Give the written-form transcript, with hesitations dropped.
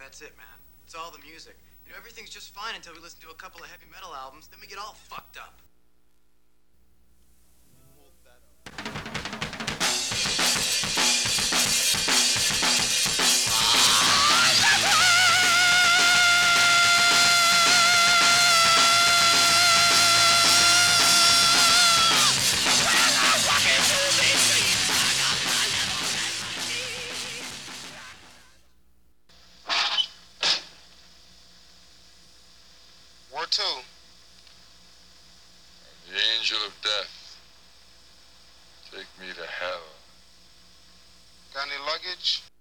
That's it, man. It's all the music. You know, everything's just fine until we listen to a couple of heavy metal albums, then we get all fucked up. Where to? The angel of death. Take me to hell. Got any luggage?